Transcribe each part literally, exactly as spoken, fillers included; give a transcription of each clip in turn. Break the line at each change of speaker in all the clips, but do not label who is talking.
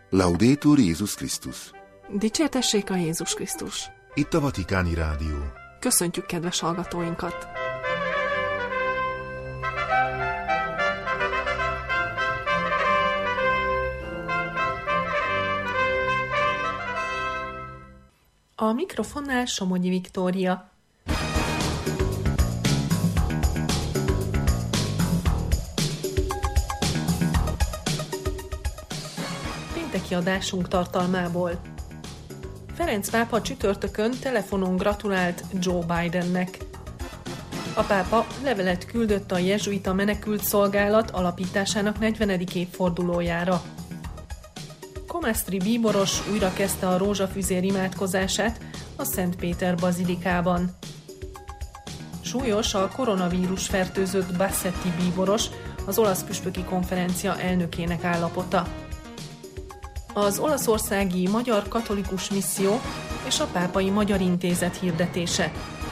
Laudetur Jézus Krisztus.
Dicsértessék a Jézus Krisztus.
Itt a Vatikáni Rádió.
Köszöntjük kedves hallgatóinkat! A mikrofonnál Somogyi Viktória. Pénteki adásunk tartalmából. Ferenc pápa csütörtökön telefonon gratulált Joe Bidennek. A pápa levelet küldött a jezsuita menekült szolgálat alapításának negyvenedik évfordulójára. Komesztri bíboros újra kezdte a rózsafüzér imádkozását a Szent Péter bazilikában. Súlyos a koronavírus fertőzött Bassetti bíboros, az olasz püspöki konferencia elnökének állapota. Az olaszországi Magyar Katolikus Misszió és a Pápai Magyar Intézet hirdetése.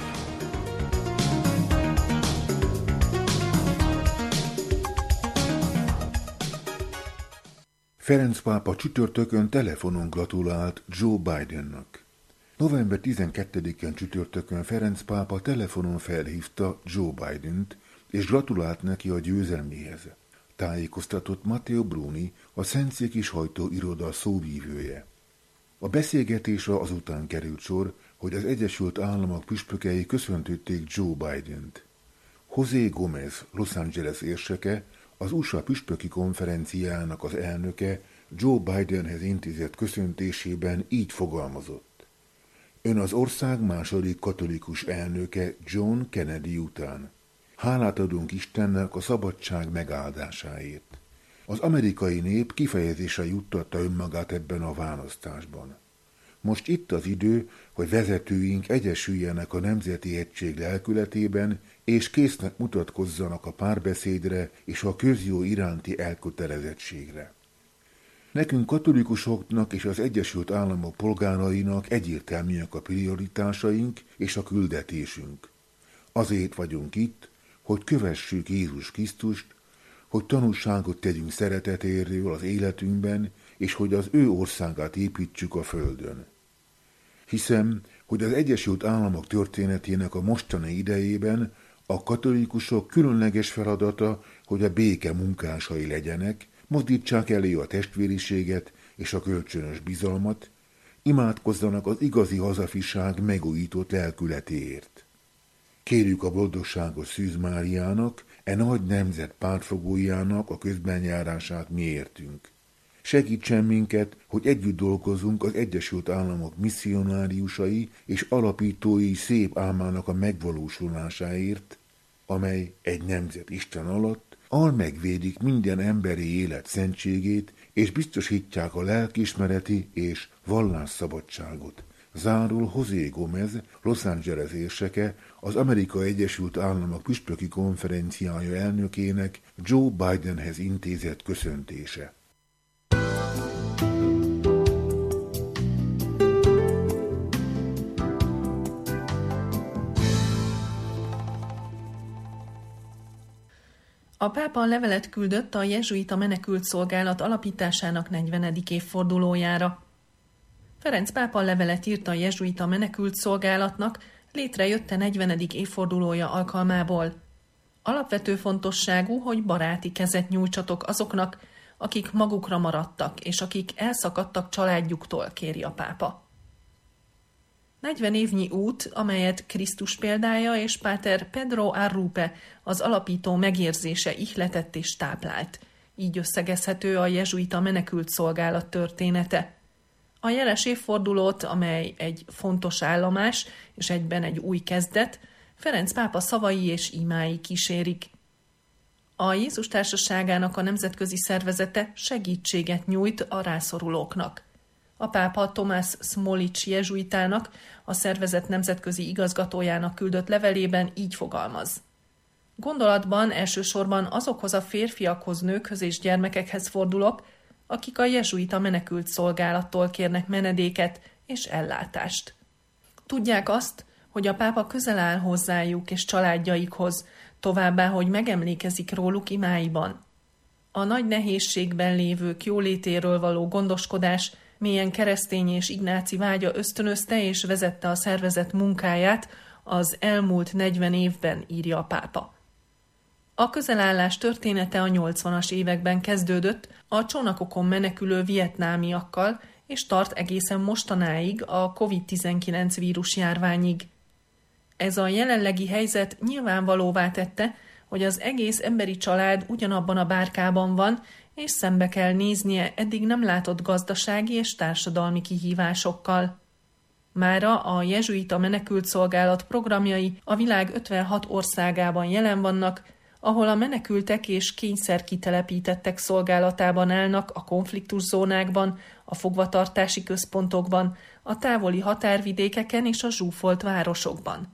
Ferenc pápa csütörtökön telefonon gratulált Joe Bidennek. november tizenkettedikén csütörtökön Ferenc pápa telefonon felhívta Joe Bident, és gratulált neki a győzelméhez. Tájékoztatott Matteo Bruni, a Szentszéki Sajtó iroda szóvívője. A beszélgetésre azután került sor, hogy az Egyesült Államok püspökei köszöntötték Joe Bident. José Gómez, Los Angeles érseke, az u es á püspöki konferenciának az elnöke Joe Bidenhez intézett köszöntésében így fogalmazott. Ön az ország második katolikus elnöke John Kennedy után. Hálát adunk Istennek a szabadság megáldásáért. Az amerikai nép kifejezésre juttatta önmagát ebben a választásban. Most itt az idő, hogy vezetőink egyesüljenek a nemzeti egység lelkületében, és késznek mutatkozzanak a párbeszédre és a közjó iránti elkötelezettségre. Nekünk katolikusoknak és az Egyesült Államok polgárainak egyértelműek a prioritásaink és a küldetésünk. Azért vagyunk itt, hogy kövessük Jézus Krisztust, hogy tanúságot tegyünk szeretetéről az életünkben, és hogy az ő országát építsük a földön. Hiszem, hogy az Egyesült Államok történetének a mostani idejében a katolikusok különleges feladata, hogy a béke munkásai legyenek, mozdítsák elő a testvériséget és a kölcsönös bizalmat, imádkozzanak az igazi hazafiság megújított lelkületéért. Kérjük a boldogságos Szűz Máriának, e nagy nemzet pártfogójának a közbenjárását mi értünk. Segítsen minket, hogy együtt dolgozunk az Egyesült Államok misszionáriusai és alapítói szép álmának a megvalósulásáért, amely egy nemzet Isten alatt, al megvédik minden emberi élet szentségét, és biztosítják a lelkiismereti és vallásszabadságot. Zárul José Gómez, Los Angeles érseke, az Amerikai Egyesült Államok püspöki konferenciája elnökének Joe Bidenhez intézett köszöntése.
A pápa levelet küldött a jezsuita menekült szolgálat alapításának negyvenedik évfordulójára. Ferenc pápa levelet írt a jezsuita menekült szolgálatnak létrejötte negyvenedik évfordulója alkalmából. Alapvető fontosságú, hogy baráti kezet nyújtsatok azoknak, akik magukra maradtak, és akik elszakadtak családjuktól, kéri a pápa. negyven évnyi út, amelyet Krisztus példája és páter Pedro Arrupe, az alapító megérzése ihletett és táplált. Így összegezhető a jezsuita menekült szolgálat története. A jeles évfordulót, amely egy fontos állomás és egyben egy új kezdet, Ferenc pápa szavai és imái kísérik. A Jézus Társaságának a nemzetközi szervezete segítséget nyújt a rászorulóknak. A pápa Tomás Smolic jezsuitának, a szervezet nemzetközi igazgatójának küldött levelében így fogalmaz. Gondolatban elsősorban azokhoz a férfiakhoz, nőkhöz és gyermekekhez fordulok, akik a jezsuita menekült szolgálattól kérnek menedéket és ellátást. Tudják azt, hogy a pápa közel áll hozzájuk és családjaikhoz, továbbá, hogy megemlékezik róluk imáiban. A nagy nehézségben lévők jólétéről való gondoskodás mélyen keresztény és ignáci vágya ösztönözte és vezette a szervezet munkáját az elmúlt negyven évben, írja a pápa. A közelállás története a nyolcvanas években kezdődött a csónakokon menekülő vietnámiakkal, és tart egészen mostanáig a kovid tizenkilenc vírusjárványig. Ez a jelenlegi helyzet nyilvánvalóvá tette, hogy az egész emberi család ugyanabban a bárkában van, és szembe kell néznie eddig nem látott gazdasági és társadalmi kihívásokkal. Mára a jezsuita menekült szolgálat programjai a világ ötvenhat országában jelen vannak, ahol a menekültek és kényszer kitelepítettek szolgálatában állnak a konfliktuszónákban, a fogvatartási központokban, a távoli határvidékeken és a zsúfolt városokban.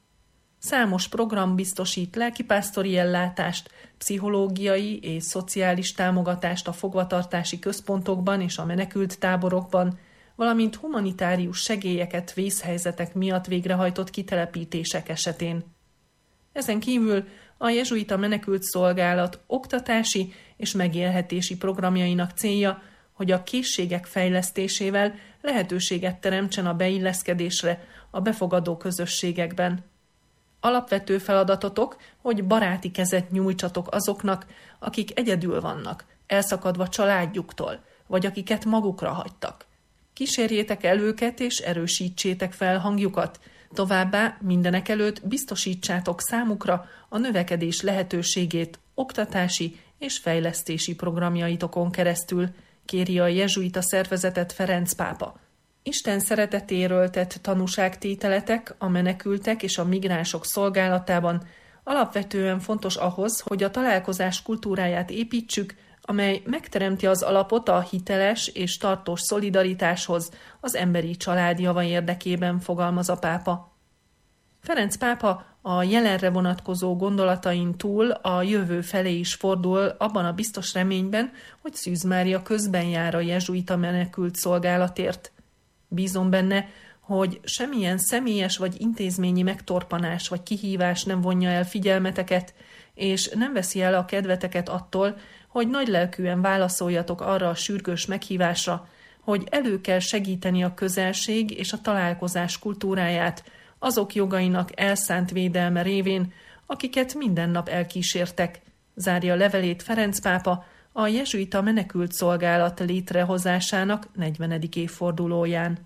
Számos program biztosít lelkipásztori ellátást, pszichológiai és szociális támogatást a fogvatartási központokban és a menekült táborokban, valamint humanitárius segélyeket vészhelyzetek miatt végrehajtott kitelepítések esetén. Ezen kívül a jezsuita menekült szolgálat oktatási és megélhetési programjainak célja, hogy a készségek fejlesztésével lehetőséget teremtsen a beilleszkedésre a befogadó közösségekben. Alapvető feladatotok, hogy baráti kezet nyújtsatok azoknak, akik egyedül vannak, elszakadva családjuktól, vagy akiket magukra hagytak. Kísérjétek el őket és erősítsétek fel hangjukat, továbbá mindenekelőtt biztosítsátok számukra a növekedés lehetőségét oktatási és fejlesztési programjaitokon keresztül, kéri a jezsuita szervezetet Ferenc pápa. Isten szeretetéről tett tanúságtételetek a menekültek és a migránsok szolgálatában alapvetően fontos ahhoz, hogy a találkozás kultúráját építsük, amely megteremti az alapot a hiteles és tartós szolidaritáshoz az emberi család java érdekében, fogalmaz a pápa. Ferenc pápa a jelenre vonatkozó gondolatain túl a jövő felé is fordul abban a biztos reményben, hogy Szűz Mária közben jár a jezsuita menekült szolgálatért. Bízom benne, hogy semmilyen személyes vagy intézményi megtorpanás vagy kihívás nem vonja el figyelmeteket, és nem veszi el a kedveteket attól, hogy nagylelkűen válaszoljatok arra a sürgős meghívásra, hogy elő kell segíteni a közelség és a találkozás kultúráját azok jogainak elszánt védelme révén, akiket minden nap elkísértek, zárja levelét Ferenc pápa a jezsuita menekült szolgálat létrehozásának negyvenedik évfordulóján.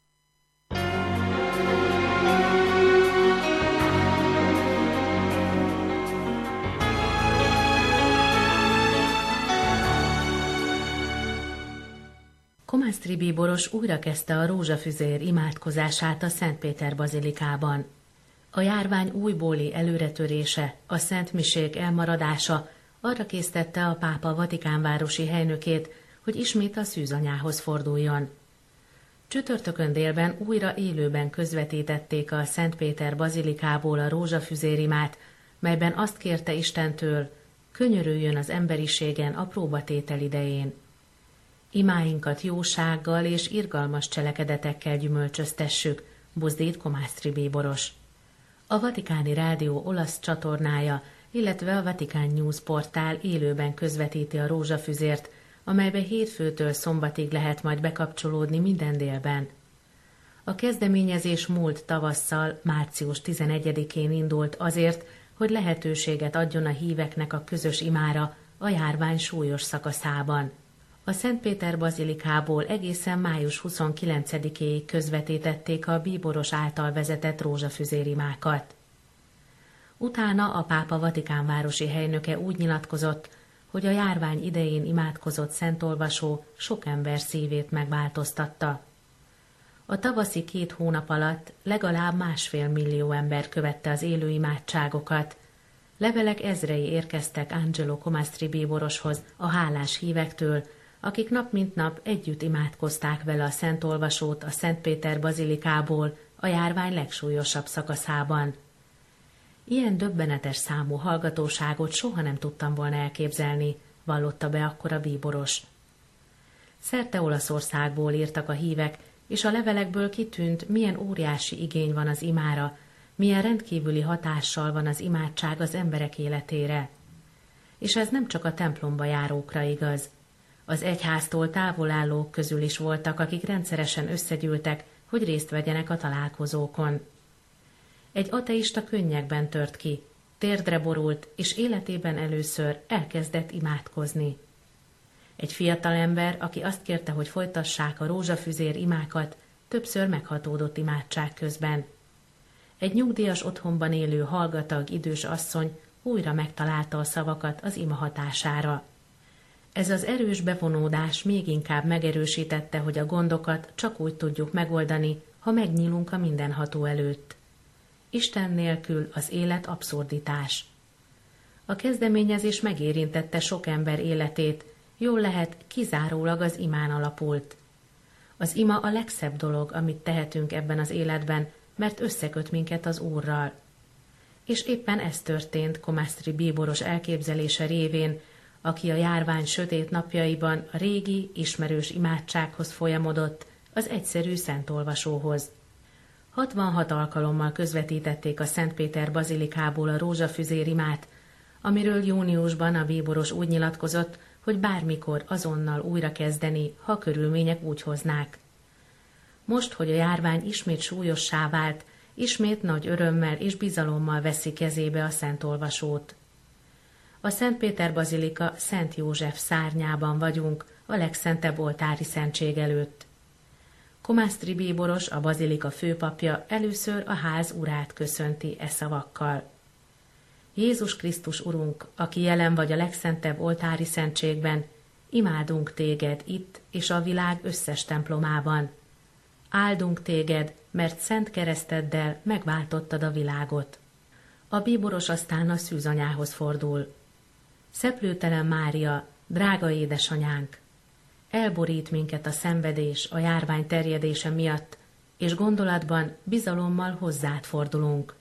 Komásztry bíboros újrakezdte a rózsafüzér imádkozását a Szent Péter bazilikában. A járvány újbóli előretörése, a szentmisék elmaradása arra késztette a pápa vatikánvárosi helynökét, hogy ismét a szűzanyához forduljon. Csütörtökön délben újra élőben közvetítették a Szent Péter bazilikából a rózsafüzérimát, melyben azt kérte Istentől, könyörüljön az emberiségen a próbatétel idején. Imáinkat jósággal és irgalmas cselekedetekkel gyümölcsöztessük, buzdít Komásztry bíboros. A Vatikáni Rádió olasz csatornája, illetve a Vatican News portál élőben közvetíti a rózsafüzért, amelybe hétfőtől szombatig lehet majd bekapcsolódni minden délben. A kezdeményezés múlt tavasszal, március tizenegyedikén indult azért, hogy lehetőséget adjon a híveknek a közös imára a járvány súlyos szakaszában. A Szent Péter bazilikából egészen május huszonkilencedikéig közvetítették a bíboros által vezetett rózsafüzérimákat. Utána a pápa vatikánvárosi helynöke úgy nyilatkozott, hogy a járvány idején imádkozott szentolvasó sok ember szívét megváltoztatta. A tavaszi két hónap alatt legalább másfél millió ember követte az élő imádságokat. Levelek ezrei érkeztek Angelo Komásztry bíboroshoz a hálás hívektől, akik nap mint nap együtt imádkozták vele a szentolvasót a Szent Péter bazilikából a járvány legsúlyosabb szakaszában. Ilyen döbbenetes számú hallgatóságot soha nem tudtam volna elképzelni, vallotta be akkor a bíboros. Szerte Olaszországból írtak a hívek, és a levelekből kitűnt, milyen óriási igény van az imára, milyen rendkívüli hatással van az imádság az emberek életére. és ez nem csak a templomba járókra igaz. Az egyháztól távol állók közül is voltak, akik rendszeresen összegyűltek, hogy részt vegyenek a találkozókon. Egy ateista könnyekben tört ki, térdre borult, és életében először elkezdett imádkozni. Egy fiatalember, aki azt kérte, hogy folytassák a rózsafüzér imákat, többször meghatódott imádság közben. Egy nyugdíjas otthonban élő hallgatag idős asszony újra megtalálta a szavakat az ima hatására. Ez az erős bevonódás még inkább megerősítette, hogy a gondokat csak úgy tudjuk megoldani, ha megnyílunk a mindenható előtt. Isten nélkül az élet abszurditás. A kezdeményezés megérintette sok ember életét, jól lehet kizárólag az imán alapult. Az ima a legszebb dolog, amit tehetünk ebben az életben, mert összeköt minket az Úrral. És éppen ez történt Comastri bíboros elképzelése révén, aki a járvány sötét napjaiban a régi, ismerős imádsághoz folyamodott, az egyszerű szentolvasóhoz. hatvanhat alkalommal közvetítették a Szentpéter bazilikából a rózsafüzér imát, amiről júniusban a bíboros úgy nyilatkozott, hogy bármikor azonnal újra kezdeni, ha körülmények úgy hoznák. Most, hogy a járvány ismét súlyossá vált, ismét nagy örömmel és bizalommal veszi kezébe a szentolvasót. A Szentpéter bazilika Szent József szárnyában vagyunk, a legszentebb oltári szentség előtt. Comastri bíboros, a bazilika főpapja először a ház urát köszönti e szavakkal. Jézus Krisztus Urunk, aki jelen vagy a legszentebb oltári szentségben, imádunk téged itt és a világ összes templomában. Áldunk téged, mert szent kereszteddel megváltottad a világot. A bíboros aztán a szűzanyához fordul. Szeplőtelen Mária, drága édesanyánk, elborít minket a szenvedés a járvány terjedése miatt, és gondolatban bizalommal hozzád fordulunk.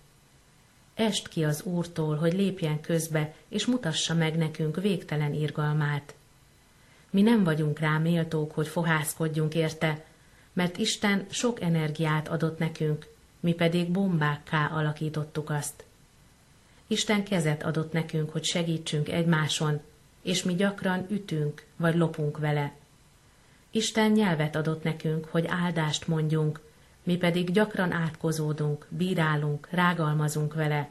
Est ki az Úrtól, hogy lépjen közbe, és mutassa meg nekünk végtelen irgalmát. Mi nem vagyunk rá méltók, hogy fohászkodjunk érte, mert Isten sok energiát adott nekünk, mi pedig bombákká alakítottuk azt. Isten kezet adott nekünk, hogy segítsünk egymáson, és mi gyakran ütünk, vagy lopunk vele. Isten nyelvet adott nekünk, hogy áldást mondjunk, mi pedig gyakran átkozódunk, bírálunk, rágalmazunk vele.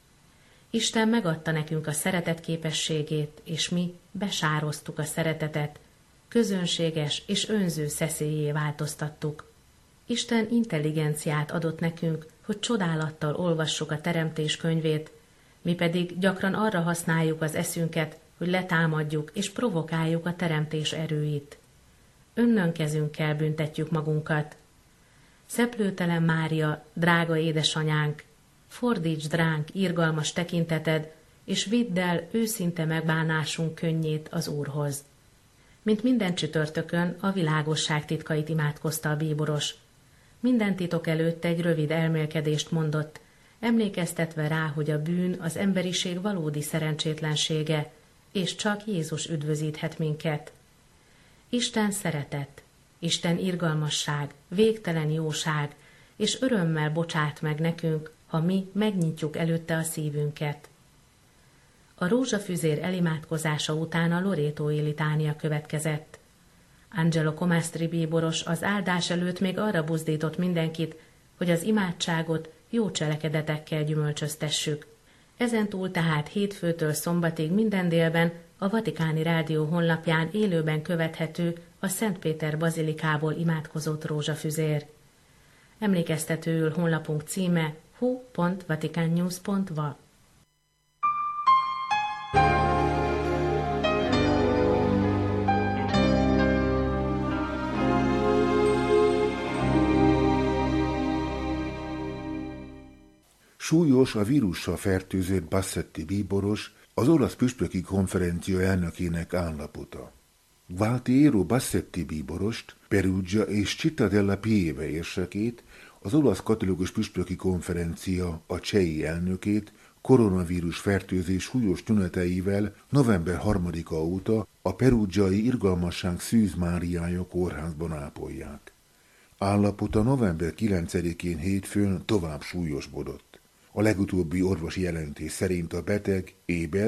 Isten megadta nekünk a szeretet képességét, és mi besároztuk a szeretetet, közönséges és önző szeszélyé változtattuk. Isten intelligenciát adott nekünk, hogy csodálattal olvassuk a teremtés könyvét, mi pedig gyakran arra használjuk az eszünket, hogy letámadjuk és provokáljuk a teremtés erőit. Önnön kezünkkel büntetjük magunkat. Szeplőtelen Mária, drága édesanyánk, fordítsd ránk irgalmas tekinteted, és vidd el őszinte megbánásunk könnyét az Úrhoz. Mint minden csütörtökön a világosság titkait imádkozta a bíboros. Minden titok előtt egy rövid elmélkedést mondott, emlékeztetve rá, hogy a bűn az emberiség valódi szerencsétlensége, és csak Jézus üdvözíthet minket. Isten szeretet, Isten irgalmasság, végtelen jóság, és örömmel bocsát meg nekünk, ha mi megnyitjuk előtte a szívünket. A rózsafüzér elimádkozása után a lorétói litánia következett. Angelo Comastri bíboros az áldás előtt még arra buzdított mindenkit, hogy az imádságot jó cselekedetekkel gyümölcsöztessük. Ezentúl tehát hétfőtől szombatig minden délben a Vatikáni Rádió honlapján élőben követhető a Szentpéter bazilikából imádkozott rózsafüzér. Emlékeztetőül honlapunk címe hu pont vaticannews pont va.
Súlyos, a vírussal fertőzött Bassetti bíboros, az olasz püspöki konferencia elnökének állapota. Gualtiero Bassetti bíborost, Perugia és Città della Pieve érsekét, az olasz katolikus püspöki konferencia, a csehi elnökét koronavírus fertőzés súlyos tüneteivel november harmadika óta a perugiai Irgalmasság Szűz Máriája kórházban ápolják. Állapota november kilencedikén hétfőn tovább súlyosbodott. A legutóbbi orvosi jelentés szerint a beteg éber,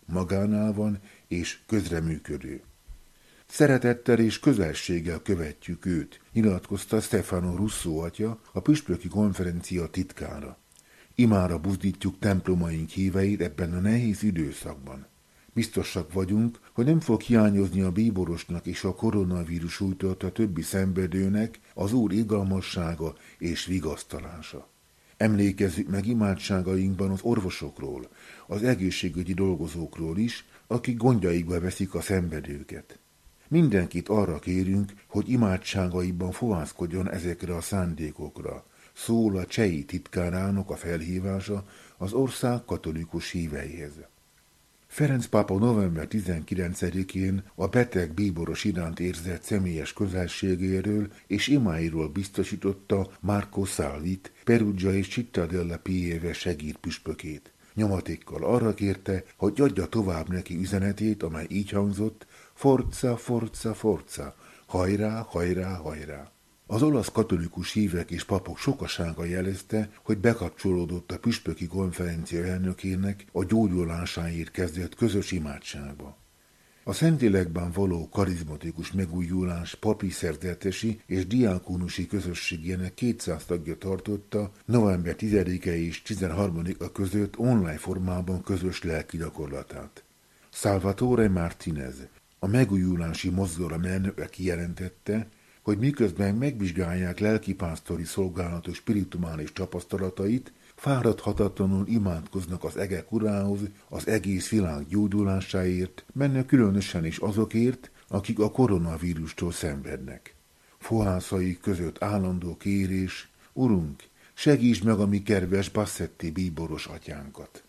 magánál van és közreműködő. Szeretettel és közelséggel követjük őt, nyilatkozta Stefano Russo atya, a püspöki konferencia titkára. Imára buzdítjuk templomaink híveit ebben a nehéz időszakban. Biztosak vagyunk, hogy nem fog hiányozni a bíborosnak és a koronavírus sújtott a többi szenvedőnek az Úr irgalmassága és vigasztalása. Emlékezzük meg imádságainkban az orvosokról, az egészségügyi dolgozókról is, akik gondjaikba veszik a szenvedőket. Mindenkit arra kérünk, hogy imádságaiban fohászkodjon ezekre a szándékokra, szól a csehi titkárának a felhívása az ország katolikus híveihez. Ferenc pápa november tizenkilencedikén a beteg bíboros iránt érzett személyes közelségéről és imáiról biztosította Marco Salvit, Perugia és Città della Pieve segédpüspökét. Nyomatékkal arra kérte, hogy adja tovább neki üzenetét, amely így hangzott: Forza, forza, forza, hajrá, hajrá, hajrá. Az olasz katolikus hívek és papok sokasága jelezte, hogy bekapcsolódott a püspöki konferencia elnökének a gyógyulásáért kezdett közös imádságba. A Szentlélekben való karizmatikus megújulás papi szerzetesi és diákonusi közösségének kétszáz tagja tartotta november tizedike és tizenharmadika között online formában közös lelki gyakorlatát. Salvatore Martinez, a megújulási mozgalom elnöke kijelentette, hogy miközben megvizsgálják lelkipásztori szolgálatos spirituális tapasztalatait, fáradhatatlanul imádkoznak az egek urához, az egész világ gyógyulásáért, menne különösen is azokért, akik a koronavírustól szenvednek. Fohászaik között állandó kérés: Urunk, segítsd meg a mi kedves Bassetti bíboros atyánkat!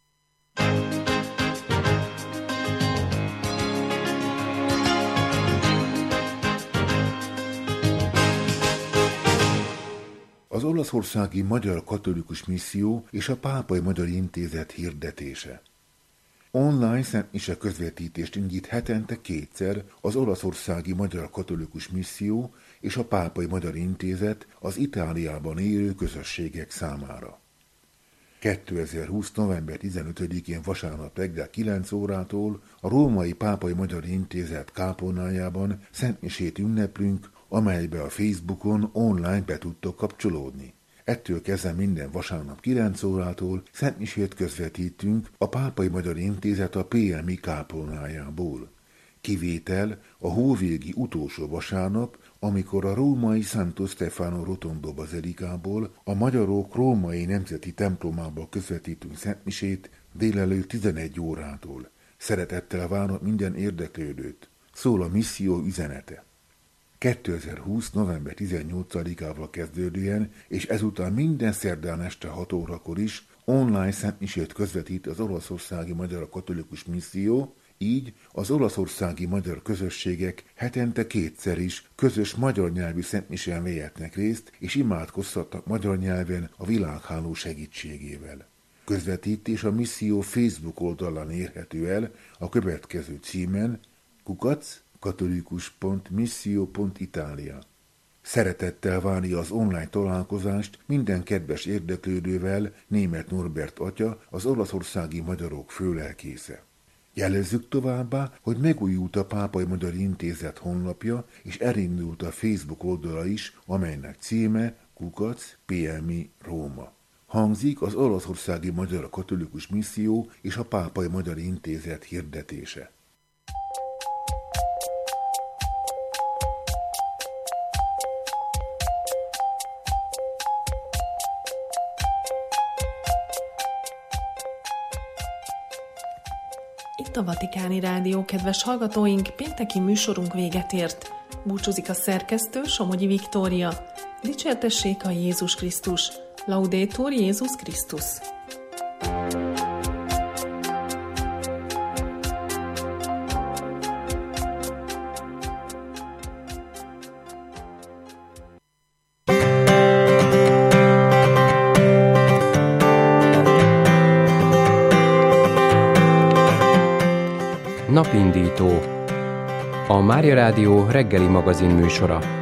Az olaszországi Magyar Katolikus Misszió és a Pápai Magyar Intézet hirdetése. Online szentmise közvetítést indít hetente kétszer az olaszországi Magyar Katolikus Misszió és a Pápai Magyar Intézet az Itáliában élő közösségek számára. kétezer-húsz. november tizenötödikén vasárnap reggel kilenc órától a Római Pápai Magyar Intézet kápolnájában szentmisét ünneplünk, amelybe a Facebookon online be tudtok kapcsolódni. Ettől kezdve minden vasárnap kilenc órától szentmisét közvetítünk a Pápai Magyar Intézet a pé em i kápolnájából. Kivétel a hóvégi utolsó vasárnap, amikor a római Santo Stefano Rotondo bazilikából, a magyarok római nemzeti templomából közvetítünk szentmisét délelőtt tizenegy órától. Szeretettel várok minden érdeklődőt. Szól a misszió üzenete. kétezer-húsz. november tizennyolcadikával kezdődően, és ezután minden szerdán este hat órakor is online szentmisét közvetít az olaszországi Magyar Katolikus Misszió, így az olaszországi magyar közösségek hetente kétszer is közös magyar nyelvű szentmisén vehetnek részt, és imádkozhatnak magyar nyelven a világháló segítségével. Közvetítés a misszió Facebook oldalán érhető el a következő címen: kukac katolikus pont misszió pont italia. Szeretettel várja az online találkozást minden kedves érdeklődővel Németh Norbert atya, az olaszországi magyarok főlelkésze. Jelezzük továbbá, hogy megújult a Pápai Magyar Intézet honlapja, és elindult a Facebook oldala is, amelynek címe kukac pé em i Róma. Hangzik az olaszországi Magyar Katolikus Misszió és a Pápai Magyar Intézet hirdetése.
Itt a Vatikáni Rádió, kedves hallgatóink, pénteki műsorunk véget ért. Búcsúzik a szerkesztő, Somogyi Viktória. Dicsértessék a Jézus Krisztus! Laudetur Jézus Krisztus!
Napindító. A Mária Rádió reggeli magazin műsora.